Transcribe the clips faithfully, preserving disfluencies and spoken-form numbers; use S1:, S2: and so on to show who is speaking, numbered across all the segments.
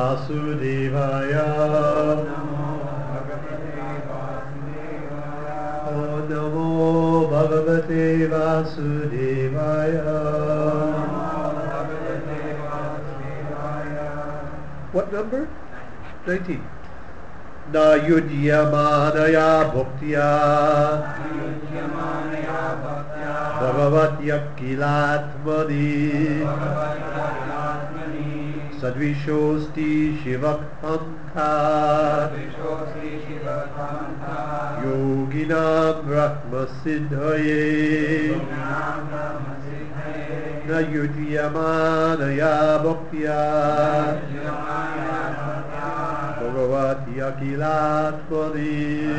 S1: Vasudevaya. Om Namo Bhagavate Vasudevaya. What number? nineteen. Na yudhyamanaya bhaktya bhagavatya kilatmani sadvishosti shivakpantha yoginam brahma siddhaye na yudhyamanaya bhaktya Bhagavati Akilatmani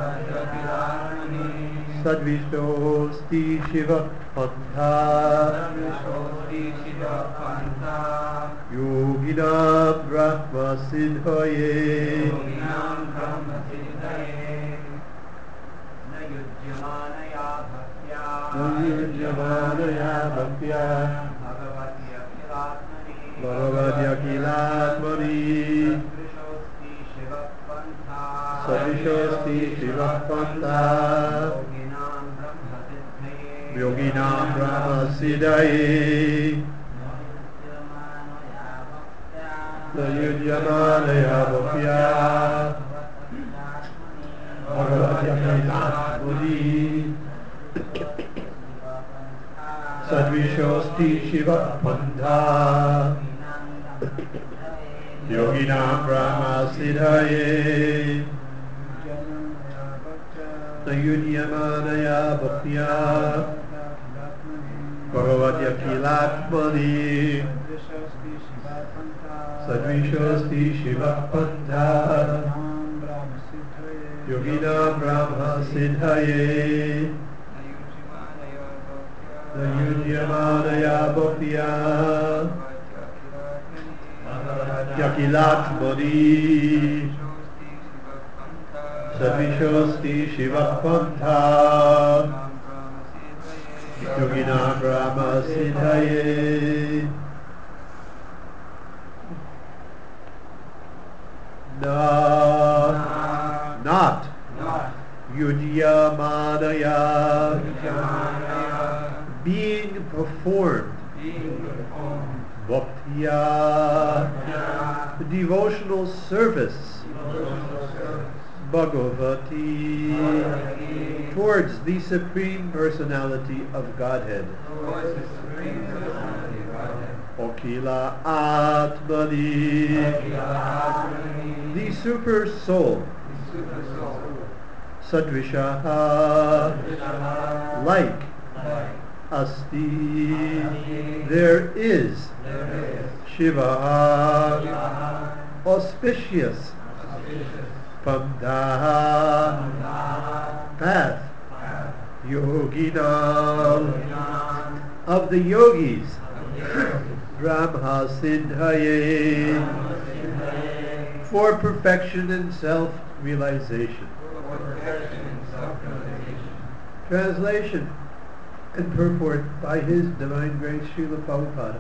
S1: Sadvishtosti Shiva Pantha Yoginam Brahma Siddhaye Nayujyamanaya Bhaktya Bhagavati Akilatmani Sadvishosti Shivapanta Yoginam Brahma Siddhaye Nayudhyamanaya Bhaktya Bhagavati Akilatmani Sadvishosti Shivapanta Yoginam Brahma Siddhaye Nayudhyamanaya Bhaktya Bhagavati Akilatmani Sadvishosti Shivapanta Yoginam Brahma Siddhaye Nayudhyamanaya Bhaktya Yakilatmani Sadvishosti Shivapantha Yoginam Brahma Siddhaye Na Not Yudhyamanaya Being performed Bhaktya, devotional service, Bhagavati, towards the Supreme Personality of Godhead. Okila Atmani, the Super Soul. Sadvishaha, like. Asti, there is. Shiva, auspicious. Pamda, path. Yoginam, of the yogis. Brahma Siddhaye, for perfection and self-realization. Translation and purport by His Divine Grace Srila Prabhupada.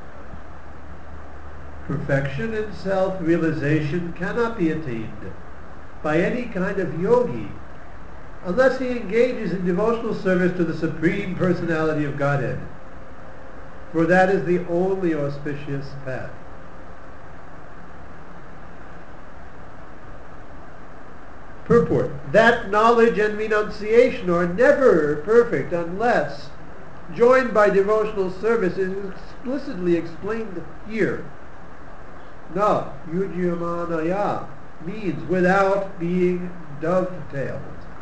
S1: Perfection and self-realization cannot be attained by any kind of yogi unless he engages in devotional service to the Supreme Personality of Godhead, for that is the only auspicious path. Purport. That knowledge and renunciation are never perfect unless joined by devotional service is explicitly explained here. Na yudhyamanaya means without being dovetailed.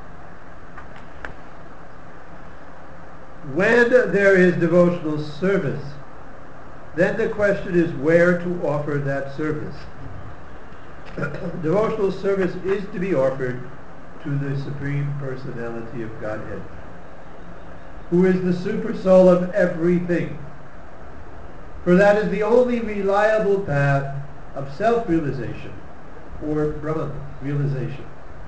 S1: When there is devotional service, then the question is where to offer that service. Devotional service is to be offered to the Supreme Personality of Godhead, who is the super soul of everything. For that is the only reliable path of self-realization, or Brahman realization.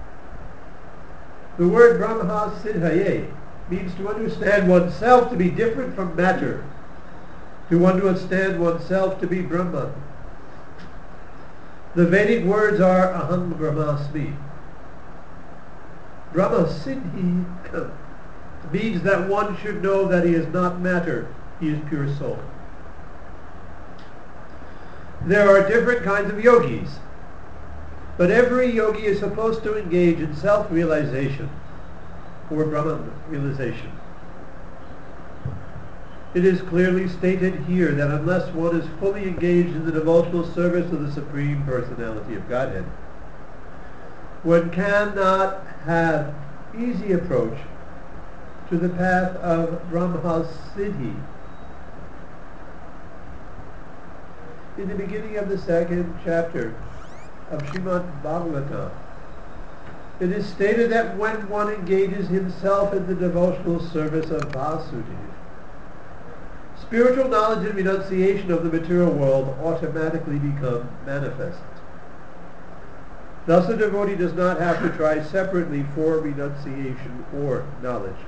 S1: The word Brahma Siddhaye means to understand oneself to be different from matter, to understand oneself to be Brahman. The Vedic words are Aham Brahmasmi. Brahma Siddhi means that one should know that he is not matter, he is pure soul. There are different kinds of yogis, but every yogi is supposed to engage in self-realization or Brahman realization. It is clearly stated here that unless one is fully engaged in the devotional service of the Supreme Personality of Godhead, one cannot have easy approach to the path of Brahma Siddhi. In the beginning of the second chapter of Srimad Bhagavatam, it is stated that when one engages himself in the devotional service of Vasudev, spiritual knowledge and renunciation of the material world automatically become manifest. Thus, a devotee does not have to try separately for renunciation or knowledge.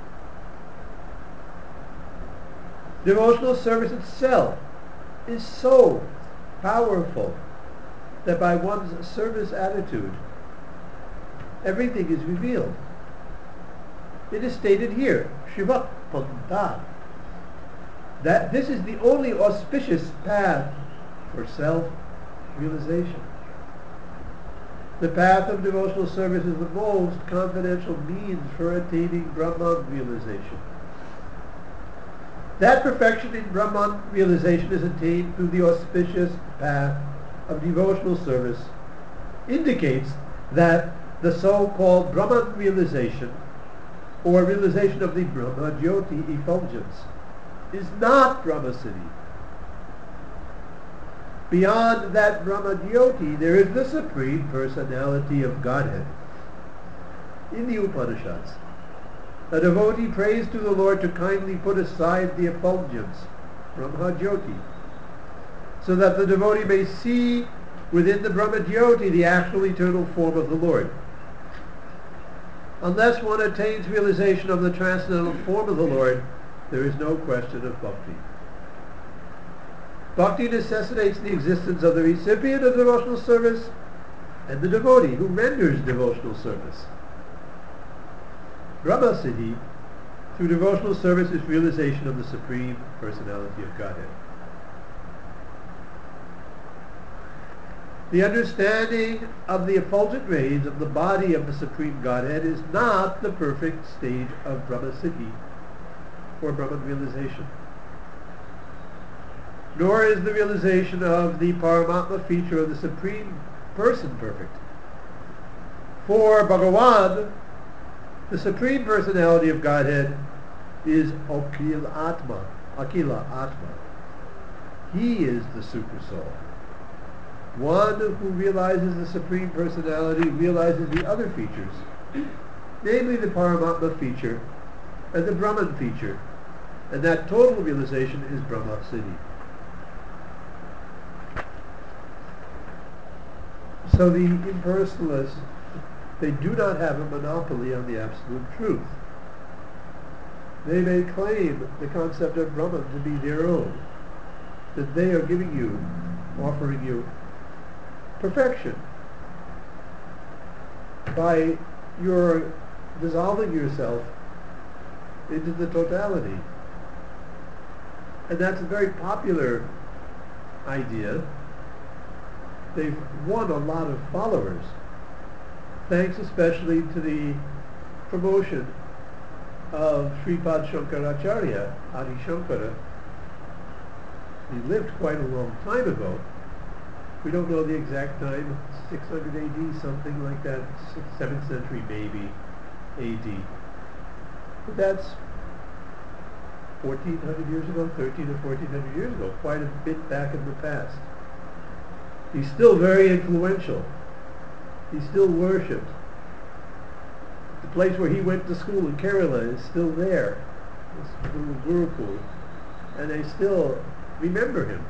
S1: Devotional service itself is so powerful that by one's service attitude, everything is revealed. It is stated here, Shiva Panta, that this is the only auspicious path for self-realization. The path of devotional service is the most confidential means for attaining Brahman realization. That perfection in Brahman realization is attained through the auspicious path of devotional service, indicates that the so-called Brahman realization, or realization of the Brahma Jyoti effulgence, is not Brahma Siddhi. Beyond that Brahma Jyoti, there is the Supreme Personality of Godhead. In the Upanishads, a devotee prays to the Lord to kindly put aside the effulgence, Brahma Jyoti, so that the devotee may see within the Brahma Jyoti the actual eternal form of the Lord. Unless one attains realization of the transcendental form of the Lord, there is no question of bhakti. Bhakti necessitates the existence of the recipient of devotional service and the devotee who renders devotional service. Brahma Siddhi, through devotional service, is realization of the Supreme Personality of Godhead. The understanding of the effulgent rays of the body of the Supreme Godhead is not the perfect stage of Brahma Siddhi, or Brahman realization. Nor is the realization of the Paramatma feature of the Supreme Person perfect. For Bhagavan, the Supreme Personality of Godhead is Akil Atma, Akila Atma. He is the Super Soul. One who realizes the Supreme Personality realizes the other features, namely the Paramatma feature and the Brahman feature, and that total realization is Brahma Siddhi. So the impersonalists, they do not have a monopoly on the absolute truth. They may claim the concept of Brahman to be their own, that they are giving you, offering you perfection by your dissolving yourself into the totality. And that's a very popular idea. They've won a lot of followers, thanks especially to the promotion of Sripad Shankaracharya, Adi Shankara. He lived quite a long time ago. We don't know the exact time, six hundred A D, something like that, seventh century maybe, A D. But that's fourteen hundred years ago, thirteen or fourteen hundred years ago, quite a bit back in the past. He's still very influential. He's still worshipped. The place where he went to school in Kerala is still there, this little Gurukul, and they still remember him.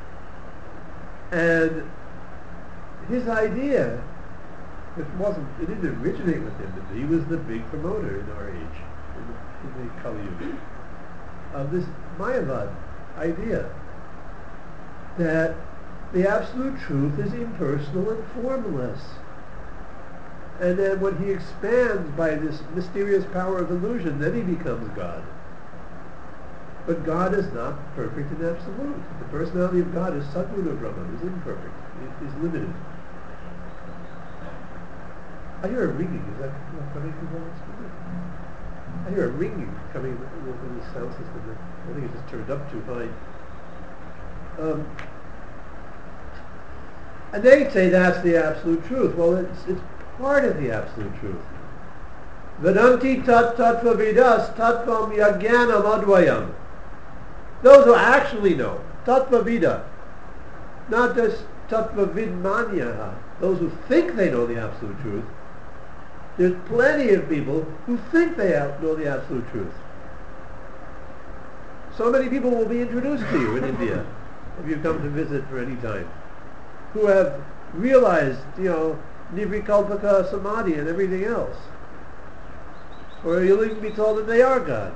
S1: And his idea, it wasn't, it didn't originate with him, but he was the big promoter in our age, in the, in the Kali Yuga, of this Mayavad idea that The absolute truth is impersonal and formless. And then when he expands by this mysterious power of illusion, then he becomes God. But God is not perfect and absolute. The personality of God is Satguru Brahman, is imperfect, is limited. I hear a ringing. Is that coming from the speaker? I hear a ringing coming from the sound system. I think it just turned up too high. Um, and they say that's the absolute truth. Well, it's it's part of the absolute truth. Vedanti tat tattva vidas tattvam yagyanam advayam. Those who actually know, tattva vida, not just tattva vidmanya, those who think they know the absolute truth. There's plenty of people who think they know the absolute truth. So many people will be introduced to you in India, if you come to visit for any time, who have realized, you know, Nirvikalpaka Samadhi and everything else. Or you'll even be told that they are God.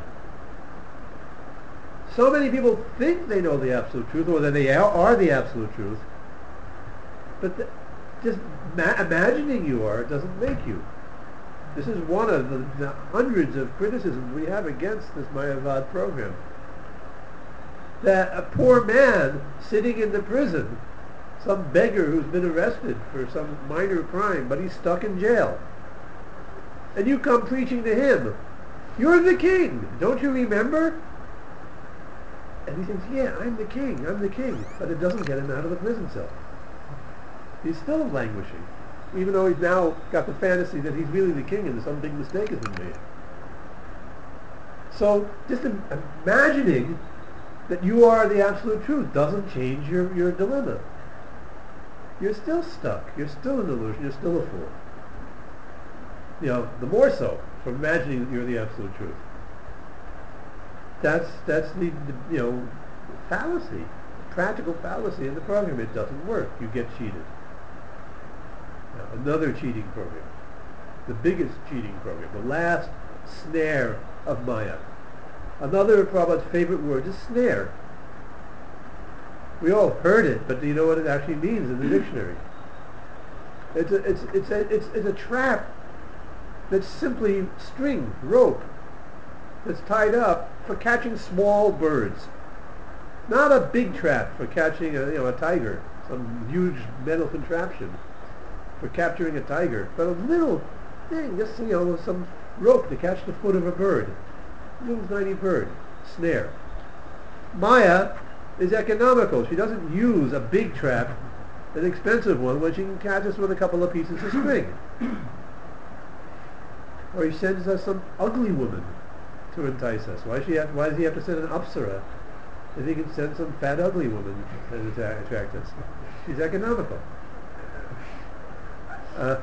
S1: So many people think they know the absolute truth, or that they are the absolute truth, but th- just ma- imagining you are doesn't make you. This is one of the, the hundreds of criticisms we have against this Mayavad program. That a poor man sitting in the prison, some beggar who's been arrested for some minor crime, but he's stuck in jail. And you come preaching to him, "You're the king, don't you remember?" And he thinks, "Yeah, I'm the king, I'm the king." But it doesn't get him out of the prison cell. He's still languishing, even though he's now got the fantasy that he's really the king and some big mistake has been made. So just im- imagining that you are the absolute truth doesn't change your, your dilemma. You're still stuck. You're still an illusion. You're still a fool. You know, the more so from imagining that you're the absolute truth. That's that's the, the you know fallacy, practical fallacy in the program. It doesn't work. You get cheated. Now, another cheating program, the biggest cheating program, the last snare of Maya. Another of Prabhupada's favorite words is snare. We all heard it, but do you know what it actually means in the dictionary? It's a, it's, it's, a, it's, it's a trap that's simply string, rope, that's tied up for catching small birds. Not a big trap for catching a, you know, a tiger, some huge metal contraption for capturing a tiger, but a little thing, just, you know, some rope to catch the foot of a bird. Little tiny bird. Snare. Maya is economical. She doesn't use a big trap, an expensive one, when she can catch us with a couple of pieces of string. Or he sends us some ugly woman to entice us. Why, she have, why does he have to send an apsara if he can send some fat ugly woman to attract, attract us? She's economical. Uh,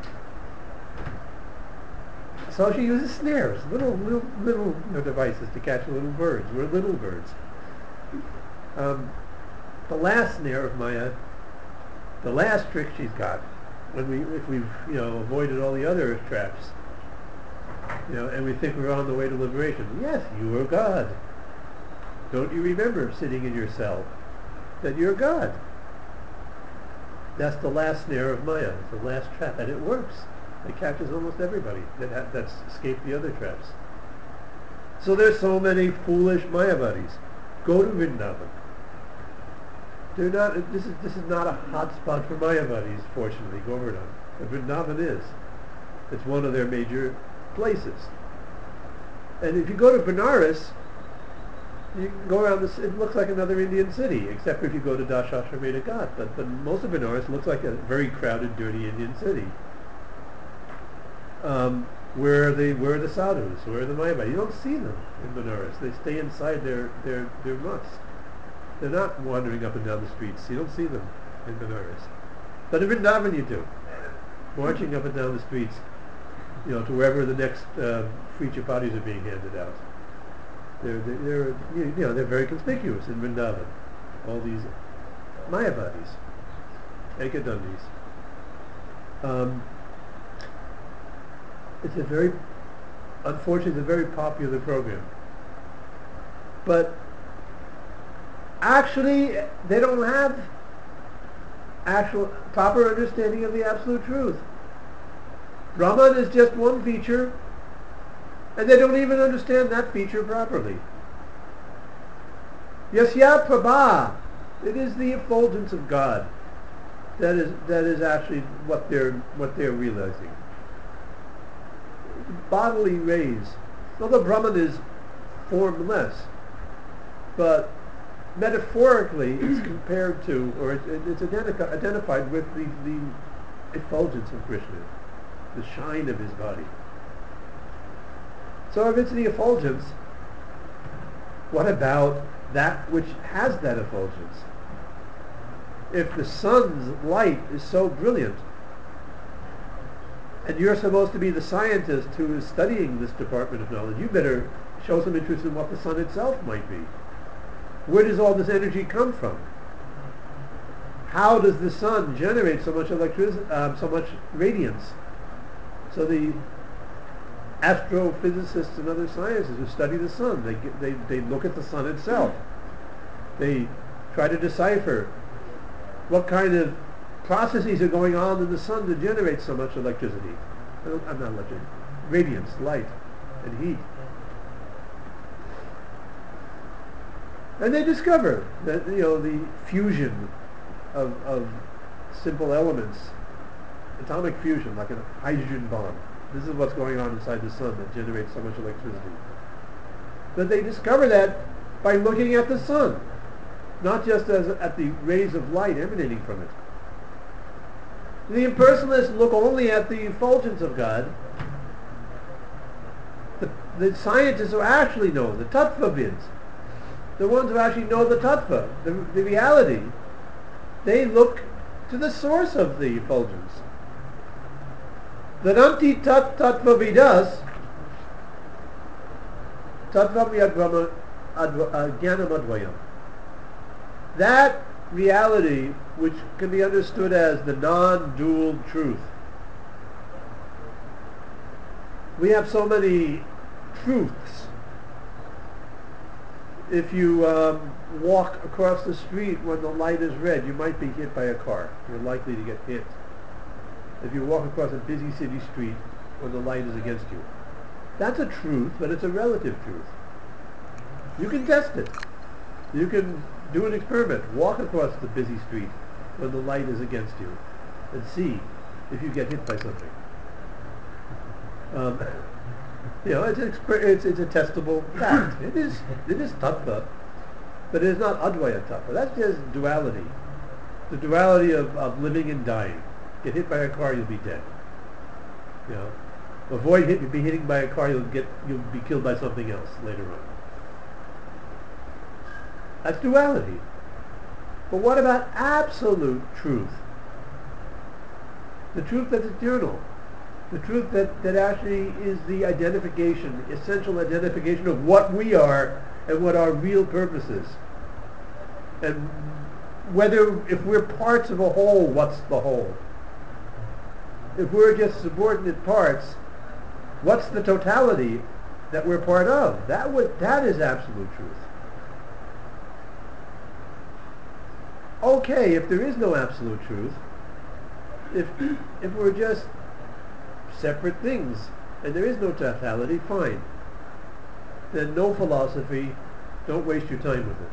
S1: so she uses snares, little little little you know, devices to catch little birds. We're little birds. Um, the last snare of Maya, the last trick she's got, when we if we've you know avoided all the other traps, you know, and we think we're on the way to liberation. Yes, you are God. Don't you remember sitting in your cell that you're God? That's the last snare of Maya. It's the last trap, and it works. It catches almost everybody that ha- that's escaped the other traps. So there's so many foolish Mayavadis. Go to Vrindavan. They're not. This is this is not a hot spot for Mayavadis, fortunately, Govardhan. But Vrindavan is. It's one of their major places. And if you go to Benares, you can go around this. It looks like another Indian city, except if you go to Dashashrameta Ghat. But but most of Benares looks like a very crowded, dirty Indian city. Um, where are the where are the sadhus? Where are the Mayavadis? You don't see them in Benares. They stay inside their their their mutts. They're not wandering up and down the streets. You don't see them in Benares. But in Vrindavan you do, marching up and down the streets, you know, to wherever the next uh, free chapatis are being handed out. They're they're, they're you know they're very conspicuous in Vrindavan. All these Mayavadis, Ekadandis. Um, It's a very, unfortunately, it's a very popular program. But actually, they don't have actual proper understanding of the absolute truth. Brahman is just one feature, and they don't even understand that feature properly. Yasya Prabha, it is the effulgence of God that is that is actually what they're what they're realizing. Bodily rays, although Brahman is formless, but metaphorically it's compared to, or it, it, it's identica- identified with the, the effulgence of Krishna, the shine of his body. So if it's the effulgence, what about that which has that effulgence? If the sun's light is so brilliant, and you're supposed to be the scientist who is studying this department of knowledge, you better show some interest in what the sun itself might be. Where does all this energy come from? How does the sun generate so much electricity, um, so much radiance? So the astrophysicists and other scientists who study the sun, they, get, they they look at the sun itself. They try to decipher what kind of processes are going on in the sun to generate so much electricity. I'm not electric. Radiance, light, and heat. And they discover that, you know, the fusion of, of simple elements, atomic fusion, like a hydrogen bomb. This is what's going on inside the sun that generates so much electricity. But they discover that by looking at the sun, not just as at the rays of light emanating from it. The impersonalists look only at the effulgence of God. The, the scientists who actually know, the tattvavids, the ones who actually know the tattva, the, the reality, they look to the source of the effulgence. Vedanti tat tattvavidas tattvavyadvama jnanamadvayam. That reality which can be understood as the non-dual truth. We have so many truths. If you um, walk across the street when the light is red, you might be hit by a car. You're likely to get hit. If you walk across a busy city street when the light is against you. That's a truth, but it's a relative truth. You can test it. You can do an experiment. Walk across the busy street when the light is against you and see if you get hit by something. Um, you know, it's, an exper- it's, it's a testable fact. It is it is tattva, but it is not advaya tattva. That's just duality. The duality of, of living and dying. Get hit by a car, you'll be dead. You know, avoid hit, be hitting by a car, you'll get you'll be killed by something else later on. That's duality. But what about absolute truth? The truth that's eternal. The truth that, that actually is the identification, the essential identification of what we are and what our real purpose is. And whether, if we're parts of a whole, what's the whole? If we're just subordinate parts, what's the totality that we're part of? That would, that is absolute truth. Okay, if there is no absolute truth, if if we're just separate things and there is no totality, fine. Then no philosophy, don't waste your time with it.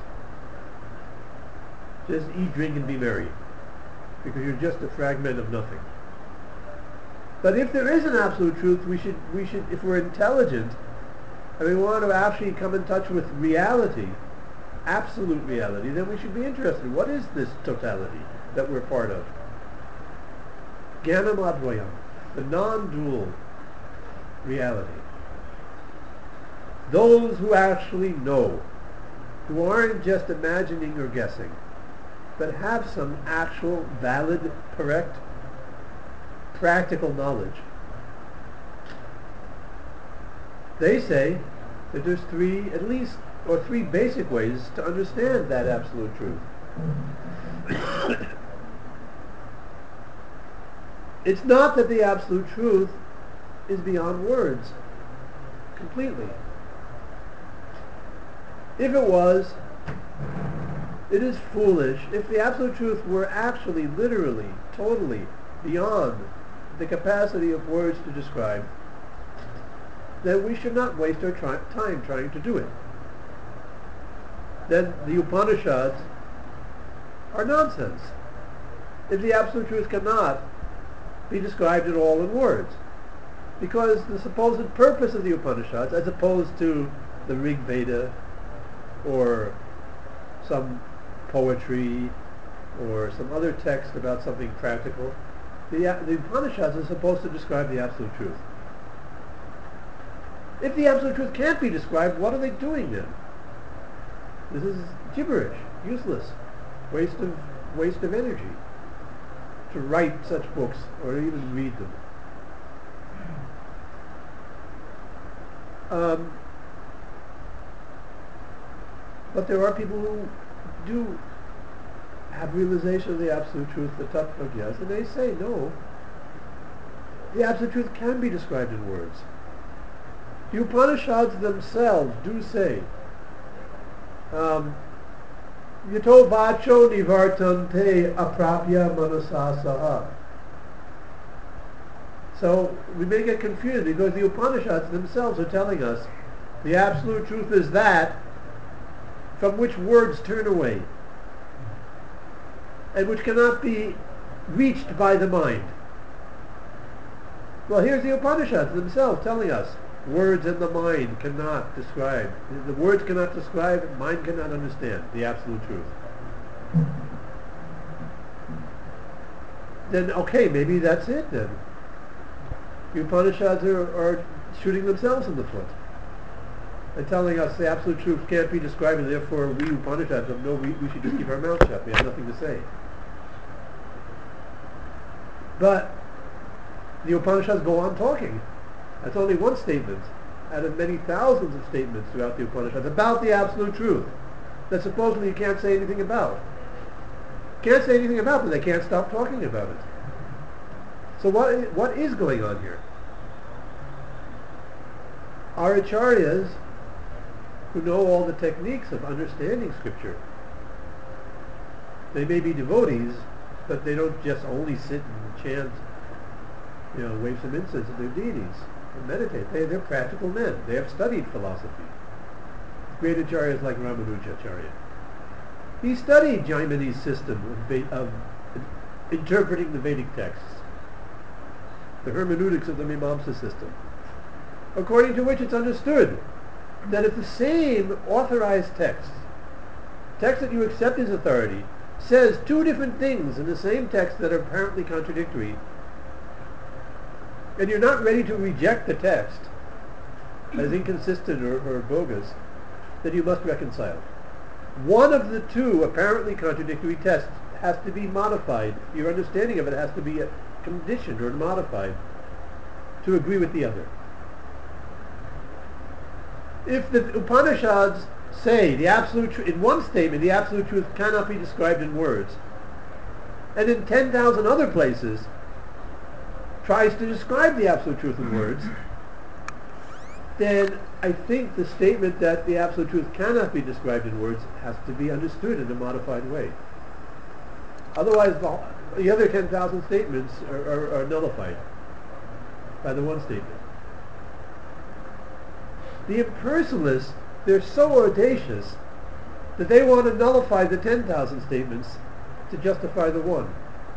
S1: Just eat, drink, and be merry, because you're just a fragment of nothing. But if there is an absolute truth, we should we should if we're intelligent and we want to actually come in touch with reality, absolute reality, then we should be interested. What is this totality that we're part of? Jnanam Advayam, the non-dual reality. Those who actually know, who aren't just imagining or guessing, but have some actual, valid, correct, practical knowledge. They say that there's three, at least, or three basic ways to understand that absolute truth. It's not that the absolute truth is beyond words, completely. If it was, it is foolish if the Absolute Truth were actually, literally, totally beyond the capacity of words to describe, then we should not waste our try- time trying to do it. Then the Upanishads are nonsense. If the Absolute Truth cannot be described at all in words. Because the supposed purpose of the Upanishads, as opposed to the Rig Veda or some poetry or some other text about something practical, the, the Upanishads are supposed to describe the Absolute Truth. If the Absolute Truth can't be described, what are they doing then? This is gibberish, useless, waste of waste of energy to write such books or even read them. Um, but there are people who do have realization of the Absolute Truth, the Tattvagyas, and they say, no, the Absolute Truth can be described in words. The Upanishads themselves do say, um, Yato vacho nivartante aprapya manasasaha. So we may get confused because the Upanishads themselves are telling us the Absolute Truth is that from which words turn away and which cannot be reached by the mind. Well, here's the Upanishads themselves telling us words and the mind cannot describe. The words cannot describe, mind cannot understand the Absolute Truth. Then, okay, maybe that's it then. The Upanishads are, are shooting themselves in the foot and telling us the Absolute Truth can't be described, and therefore we Upanishads have no, we, we should just keep our mouth shut. We have nothing to say. But the Upanishads go on talking. That's only one statement out of many thousands of statements throughout the Upanishads about the Absolute Truth that supposedly you can't say anything about. Can't say anything about, but they can't stop talking about it. So what is, what is going on here? Our acharyas, who know all the techniques of understanding Scripture, they may be devotees, but they don't just only sit and chant, you know, wave some incense at their deities and meditate. They, they're practical men. They have studied philosophy. Great acharyas like Ramanuja Acharya. He studied Jaimini's system of, va- of interpreting the Vedic texts, the hermeneutics of the Mimamsa system, according to which it's understood that if the same authorized text, text that you accept as authority, says two different things in the same text that are apparently contradictory, and you're not ready to reject the text as inconsistent or, or bogus, then you must reconcile. One of the two apparently contradictory texts has to be modified. Your understanding of it has to be conditioned or modified to agree with the other. If the Upanishads say the absolute truth, in one statement, the Absolute Truth cannot be described in words, and in ten thousand other places tries to describe the Absolute Truth in words, then I think the statement that the Absolute Truth cannot be described in words has to be understood in a modified way. Otherwise, the, the other ten thousand statements are, are, are nullified by the one statement. The impersonalists, they're so audacious that they want to nullify the ten thousand statements to justify the one.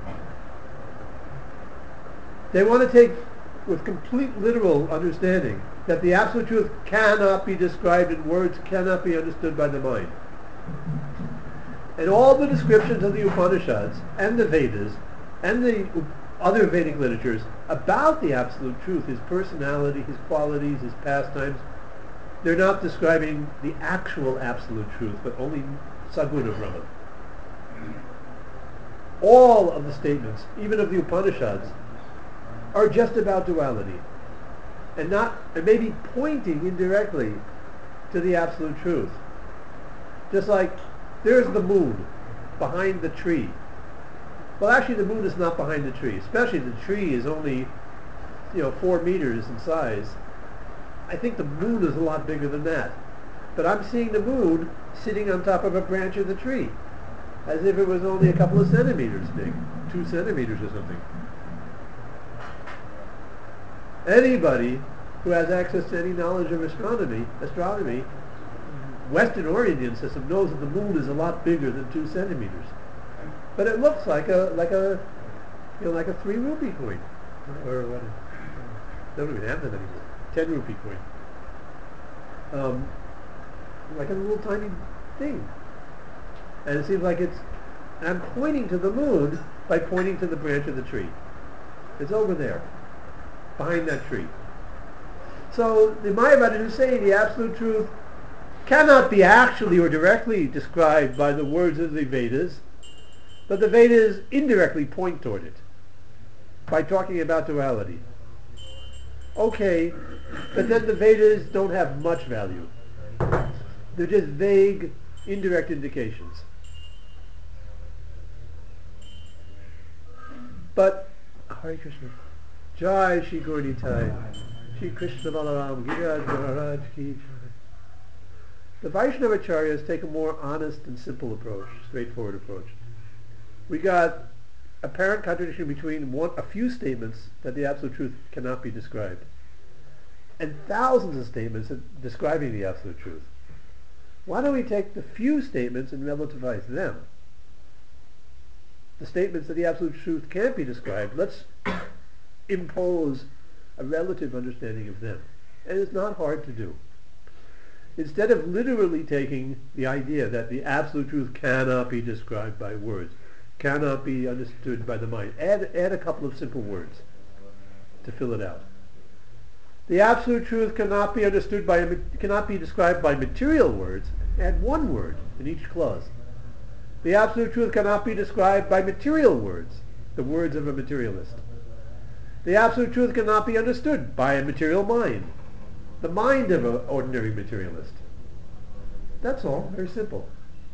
S1: They want to take, with complete literal understanding, that the Absolute Truth cannot be described in words, cannot be understood by the mind. And all the descriptions of the Upanishads and the Vedas and the other Vedic literatures about the Absolute Truth, his personality, his qualities, his pastimes, they're not describing the actual Absolute Truth, but only Saguna Brahman. All of the statements, even of the Upanishads, are just about duality, and not, and maybe pointing indirectly to the Absolute Truth. Just like, there's the moon behind the tree. Well, actually, the moon is not behind the tree. Especially the tree is only, you know, four meters in size. I think the moon is a lot bigger than that. But I'm seeing the moon sitting on top of a branch of the tree. as if it was only a couple of centimeters big, two centimeters or something. Anybody who has access to any knowledge of astronomy, astronomy, Western or Indian system knows that the moon is a lot bigger than two centimeters. But it looks like a like a you know like a three rupee coin, or what? They don't even have them anymore. Ten rupee coin. Um, like a little tiny thing. And it seems like it's, and I'm pointing to the moon by pointing to the branch of the tree. It's over there, behind that tree. So the Mayavada is saying the absolute truth cannot be actually or directly described by the words of the Vedas, but the Vedas indirectly point toward it by talking about duality. Okay, but then the Vedas don't have much value. They're just vague, indirect indications. But, Hare Krishna, Jai Shri Gauranitai, Shri Krishna Balaram, Giriraj Maharaj Ki Jai. The Vaishnavacharyas take a more honest and simple approach, straightforward approach. We got apparent contradiction between one, a few statements that the absolute truth cannot be described, and thousands of statements describing the absolute truth. Why don't we take the few statements and relativize them? The statements that the absolute truth can't be described, let's impose a relative understanding of them. And it's not hard to do. Instead of literally taking the idea that the absolute truth cannot be described by words, cannot be understood by the mind, add, add a couple of simple words to fill it out. The absolute truth cannot be understood by, cannot be described by material words. Add one word in each clause. The absolute truth cannot be described by material words, the words of a materialist. The absolute truth cannot be understood by a material mind, the mind of an ordinary materialist. That's all, very simple.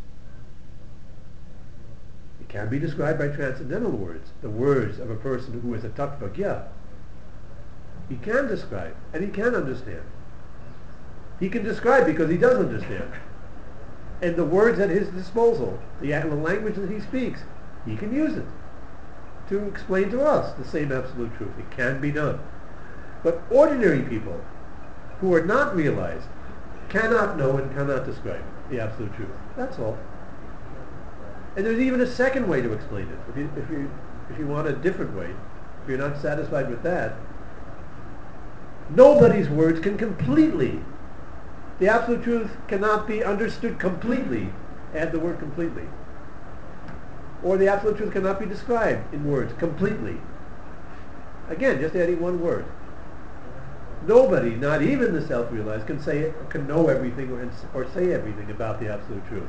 S1: It can be described by transcendental words, the words of a person who is a tattvagya. He can describe, and he can understand. He can describe because he does understand. And the words at his disposal, the language that he speaks, he can use it to explain to us the same absolute truth. It can be done. But ordinary people who are not realized cannot know and cannot describe the absolute truth. That's all. And there's even a second way to explain it. If you, if you, if you want a different way, if you're not satisfied with that, nobody's words can completely, the absolute truth cannot be understood completely, add the word completely. Or the absolute truth cannot be described in words completely. Again, just adding one word. Nobody, not even the self-realized, can say, can know everything or, or say everything about the absolute truth.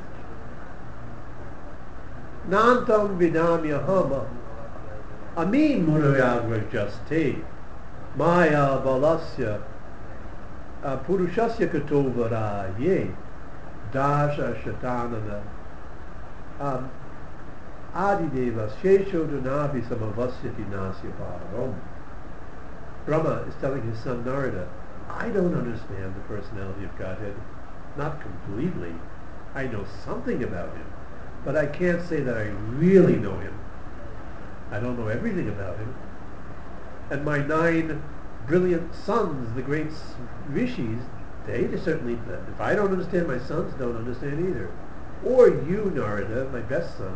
S1: Nantam vidam yahama amin munayagrajaste maya balasya purushasya katovara ye dasha shatanana um, adideva sheshodunabi samavasyati nasya param. Brahma is telling his son Narada, I don't understand the personality of Godhead, not completely. I know something about him, but I can't say that I really know him. I don't know everything about him. And my nine brilliant sons, the great rishis, they certainly, if I don't understand, my sons don't understand either. Or you, Narada, my best son.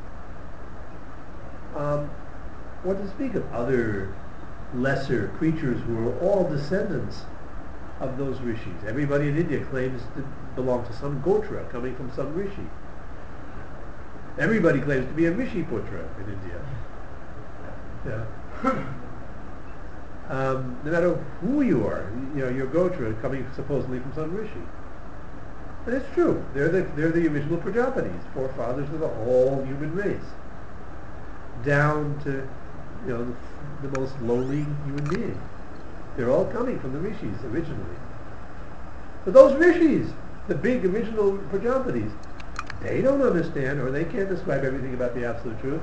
S1: Um, what to speak of other lesser creatures who are all descendants of those rishis. Everybody in India claims to belong to some gotra coming from some rishi. Everybody claims to be a rishi putra in India. Yeah. um, no matter who you are, you know, your gotra coming supposedly from some rishi. And it's true. They're the they're the original Prajapatis, forefathers of the whole human race, down to, you know, the, the most lowly human being. They're all coming from the rishis originally. But those rishis, the big original Prajapatis, they don't understand, or they can't describe everything about the absolute truth.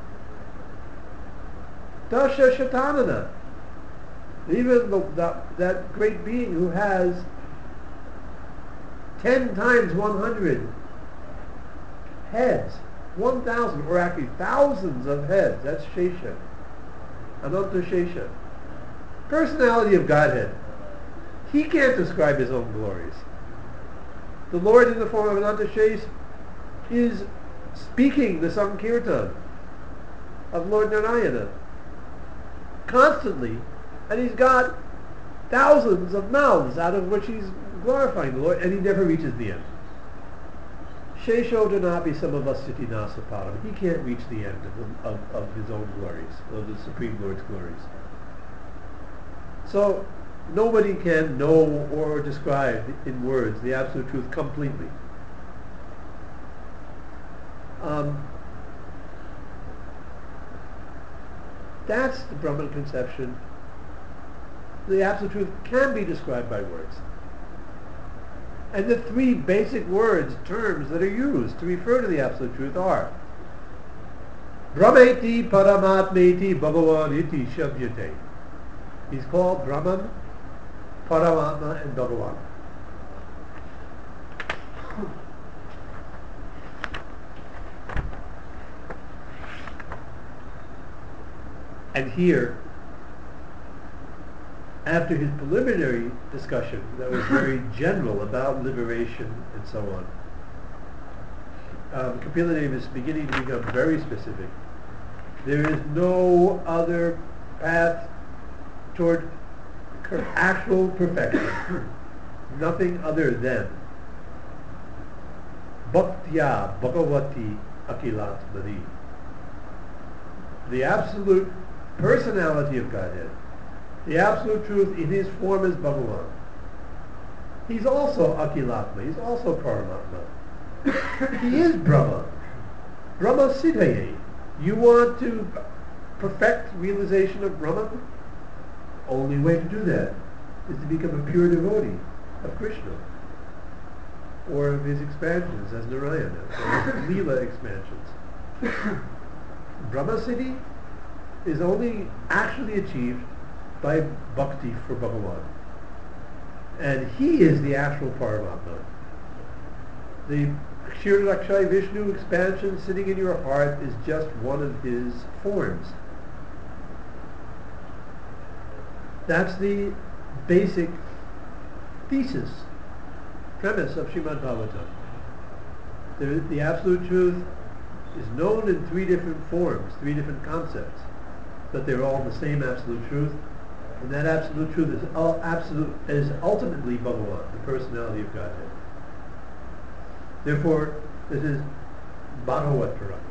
S1: Dasha Shatanana, even the, the, that great being who has ten times one hundred heads, One thousand, or actually thousands of heads. That's Shesha. Ananta Shesha. Personality of Godhead. He can't describe his own glories. The Lord in the form of Ananta Shesh is speaking the Sankirtan of Lord Narayana constantly, and he's got thousands of mouths out of which he's glorifying the Lord, and he never reaches the end. Shesho Danapi Samavasiti Nasaparam. He can't reach the end of, of, of his own glories, of the Supreme Lord's glories. So nobody can know or describe in words the absolute truth completely. Um, that's the Brahman conception. The absolute truth can be described by words. And the three basic words, terms that are used to refer to the absolute truth are Brahmeti Paramatmeti Bhagavaniti Shabdyate. He's called Brahman, Paramatma, and Bhagavan. And here, after his preliminary discussion that was very general about liberation and so on, um, Kapila Dev is beginning to become very specific. There is no other path toward per- actual perfection, nothing other than Bhaktya Bhagavati Akilatmani, the absolute personality of Godhead. The absolute truth in his form is Bhagavan. He's also Akilatma. He's also Paramatma. He is Brahma. Brahma Siddhaye. You want to perfect realization of Brahman? Only way to do that is to become a pure devotee of Krishna, or of his expansions as Narayana, or his Leela expansions. Brahma Siddhi is only actually achieved by bhakti for Bhagavan. And he is the actual Paramatma. The Kshiradakshai Vishnu expansion sitting in your heart is just one of his forms. That's the basic thesis, premise of Srimad Bhagavatam. The, the absolute truth is known in three different forms, three different concepts, but they're all the same absolute truth. And that absolute truth is all absolute is ultimately Bhagavan, the personality of Godhead. Therefore, this is Bhagavat Purana.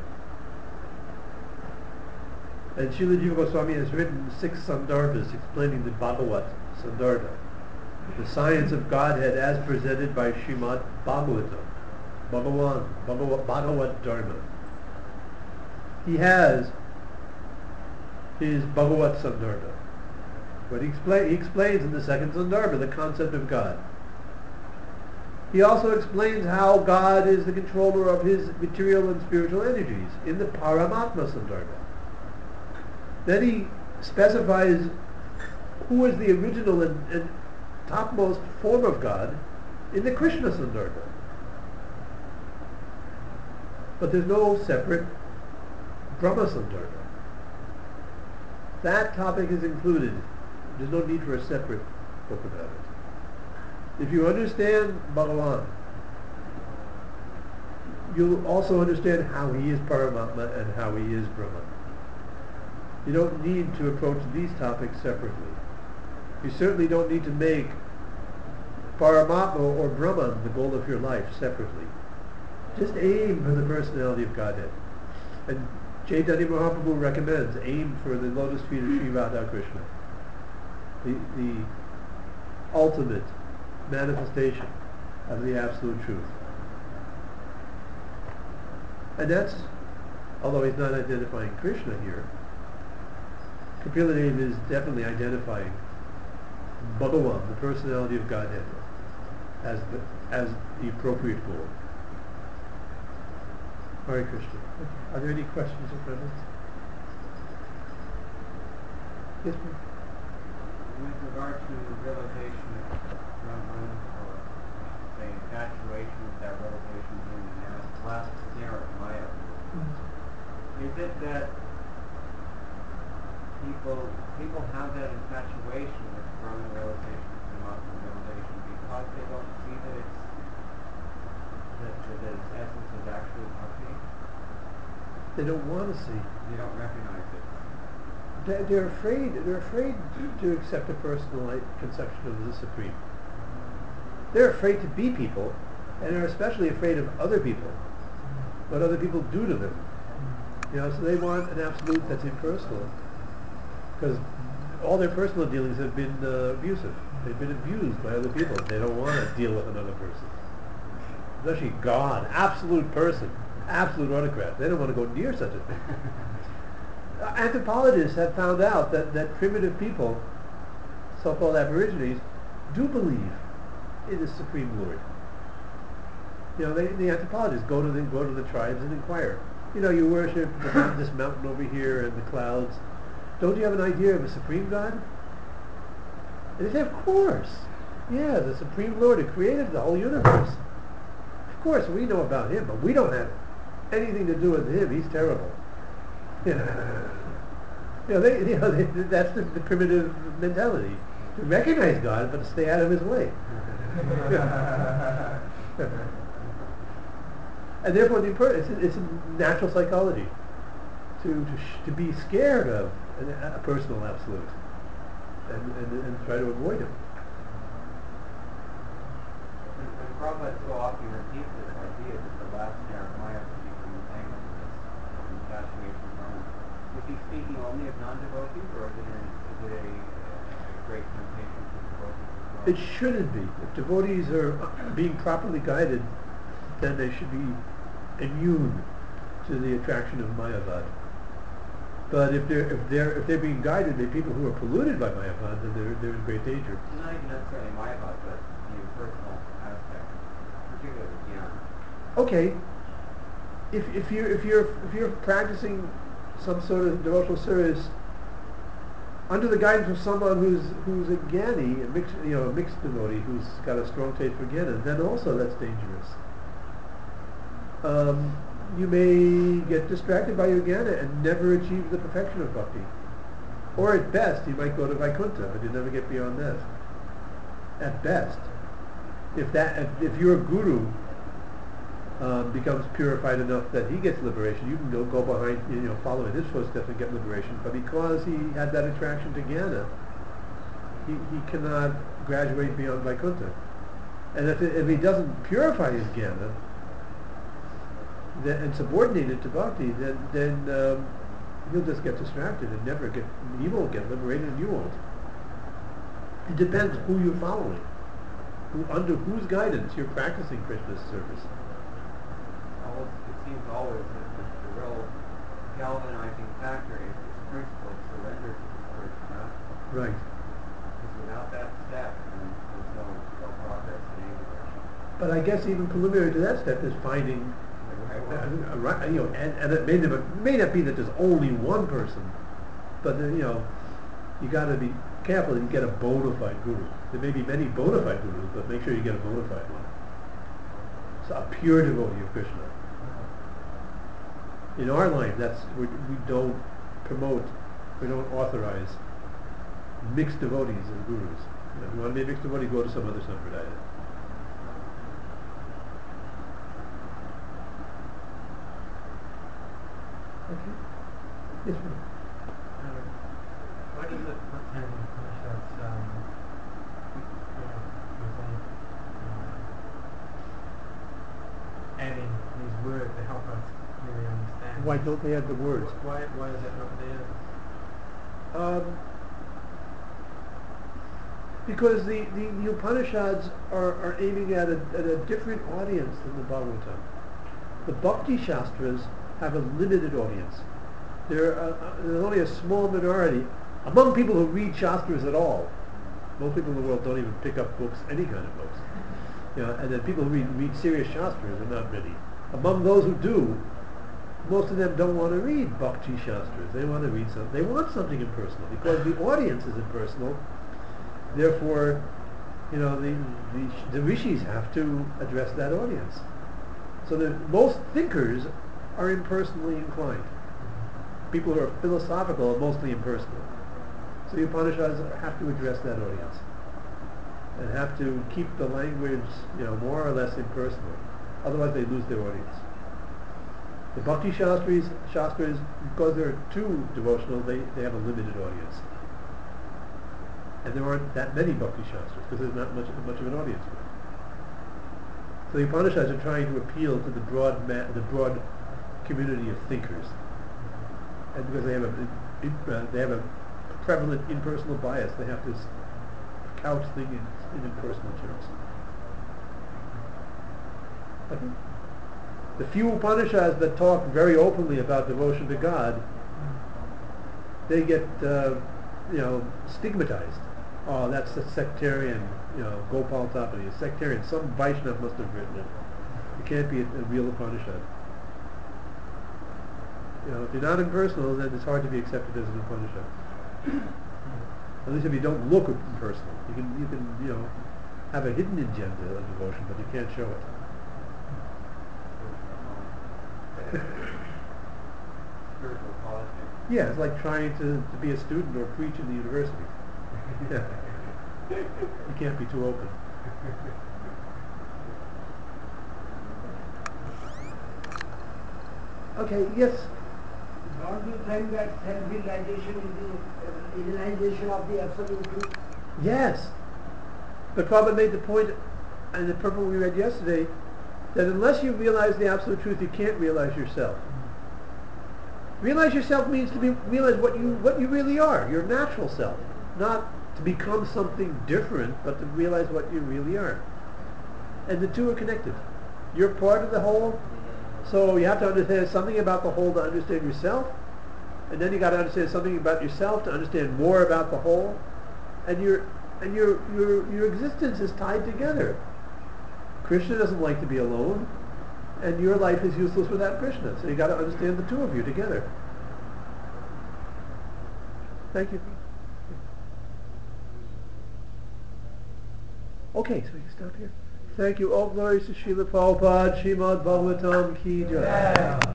S1: And Srila Jiva Goswami has written six Sandarbhas explaining the Bhagavat Sandarbha, the science of Godhead as presented by Srimad Bhagavatam, Bhagavan, Bhagavat, Bhagavat Dharma. He has his Bhagavat Sandarbha. But he, expla- he explains in the second Sandarbha the concept of God. He also explains how God is the controller of his material and spiritual energies in the Paramatma Sandarbha. Then he specifies who is the original and, and topmost form of God in the Krishna Sandarbha. But there's no separate Brahma Sandarbha. That topic is included. There's no need for a separate book about it. If you understand Bhagavan, you'll also understand how he is Paramatma and how he is Brahman. You don't need to approach these topics separately. You certainly don't need to make Paramatma or Brahman the goal of your life separately. Just aim for the personality of Godhead. And Chaitanya Mahaprabhu recommends aim for the lotus feet of Sri Radha Krishna, the, the ultimate manifestation of the absolute truth. And that's, although he's not identifying Krishna here, Kapila Dev is definitely identifying Bhagavan, the personality of Godhead, as the, as the appropriate goal. Hare Krishna. Are there any questions or comments? Yes, ma'am.
S2: With regard to realization of Brahman, or the infatuation with that realization being the last snare of Maya, Is it that people people have that infatuation with Brahman realization and Mahātma realization because they don't see that it's that, that its essence is actually bhakti?
S1: They don't want to see.
S2: They don't recognize it.
S1: They- They're afraid. They're afraid to accept a personal conception of the Supreme. They're afraid to be people, and they're especially afraid of other people, what other people do to them. You know, so they want an absolute that's impersonal, because all their personal dealings have been uh, abusive. They've been abused by other people. They don't want to deal with another person, especially God, absolute person, absolute autocrat. They don't want to go near such a thing. Uh, anthropologists have found out that, that primitive people, so-called aborigines, do believe in the Supreme Lord. You know, they, the anthropologists go to the go to the tribes and inquire. You know, you worship the mount- this mountain over here and the clouds. Don't you have an idea of a Supreme God? And they say, of course. Yeah, the Supreme Lord who created the whole universe. Of course, we know about him, but we don't have anything to do with him. He's terrible. You know, you know, they, you know they, that's the, the primitive mentality. To recognize God, but to stay out of his way. And therefore, the, it's, a, it's a natural psychology to to, sh- to be scared of an, a personal absolute and, and, and try to avoid him.
S2: And, and Prabhupada so often repeats this idea that the last snare of Maya is to become entangled in this infatuation of Brahman. Is he speaking only of non-devotees, or is it, a, is it a, a great temptation for devotees as well?
S1: It shouldn't be. If devotees are being properly guided, then they should be immune to the attraction of Mayavad. But if they're if they're if they're being guided by people who are polluted by Mayavad, then they're they're in great danger.
S2: Not even necessarily Mayavad, but the personal aspect, particularly Jnana.
S1: Okay. If if you're if you're if you're practicing some sort of devotional service under the guidance of someone who's who's a Jnani, a mixed you know a mixed devotee who's got a strong taste for Jnana, then also that's dangerous. Um, you may get distracted by your Jnana and never achieve the perfection of bhakti. Or at best, you might go to Vaikuntha, but you never get beyond that. At best. If that, if, if your guru um, becomes purified enough that he gets liberation, you can go, go behind, you know, follow in his footsteps and get liberation. But because he had that attraction to Jnana, he, he cannot graduate beyond Vaikuntha. And if, it, if he doesn't purify his Jnana, then, and subordinate it to bhakti, then then um, he'll just get distracted and never get. He won't get liberated, and you won't. It depends who you're following, who under whose guidance you're practicing Krishna's service.
S2: Always, it seems always that the, the real galvanizing factor is this principle of surrender to the spiritual master.
S1: Right.
S2: Because without that step, then there's no, no progress in any direction.
S1: But I guess even preliminary to that step is finding. Uh, right, you know, and, and it may, never, may not be that there's only one person, but uh, you know, you got to be careful that you get a bona fide guru. There may be many bona fide gurus, but make sure you get a bona fide one. So a pure devotee of Krishna. In our line, that's we, we don't promote, we don't authorize mixed devotees as gurus. You know, if you want to be a mixed devotee, go to some other sampradaya. Okay. Yes, ma'am.
S3: Um, what is it, what kind of Upanishads, um, you know, you think, uh, adding these words to help us really understand?
S1: Why don't they add the words?
S3: Why, why is that not there?
S1: Um, because the, the, the Upanishads are, are aiming at a, at a different audience than the Bhagavatam. The Bhakti Shastras have a limited audience. There are, uh, there's only a small minority among people who read Shastras at all. Most people in the world don't even pick up books, any kind of books. You know, and then people who read, read serious Shastras are not many. Among those who do, most of them don't want to read Bhakti Shastras. They want to read something. They want something impersonal because the audience is impersonal. Therefore, you know, the, the, the rishis have to address that audience. So that most thinkers are impersonally inclined. people who are philosophical are mostly impersonal. So the Upanishads have to address that audience and have to keep the language, you know, more or less impersonal. Otherwise they lose their audience. The Bhakti Shastras, Shastras, because they're too devotional, they, they have a limited audience. And there aren't that many Bhakti Shastras because there's not much, much of an audience for them. So the Upanishads are trying to appeal to the broad, ma- the broad community of thinkers. And because they have a, in, uh, they have a prevalent impersonal bias, they have to s- couch things in, in impersonal terms. Okay. The few Upanishads that talk very openly about devotion to God, they get, uh, you know, stigmatized. Oh, that's a sectarian, you know, Gopal Tapani, a sectarian. Some Vaishnava must have written it. It can't be a, a real Upanishad. You know, if you're not impersonal, then it's hard to be accepted as an Upanishad. At least if you don't look impersonal. You can, you can, you know, have a hidden agenda of devotion, but you can't show it.
S2: Spiritual politics.
S1: Yeah, it's like trying to, to be a student or preach in the university. Yeah. You can't be too open. Okay, yes?
S4: Don't you think that self-realization is the uh, realization of the absolute truth?
S1: Yes. But Prabhupada made the point, and the purport we read yesterday, that unless you realize the absolute truth, you can't realize yourself. Realize yourself means to be realize what you what you really are, your natural self, not to become something different, but to realize what you really are. And the two are connected. You're part of the whole, so you have to understand something about the whole to understand yourself, and then you got to understand something about yourself to understand more about the whole, and your and your your your existence is tied together. Krishna doesn't like to be alone, and your life is useless without Krishna. So you got to understand the two of you together. Thank you. Okay, so we can stop here. Thank you. All glories to Srila Prabhupada, Srimad Bhagavatam Ki Jai.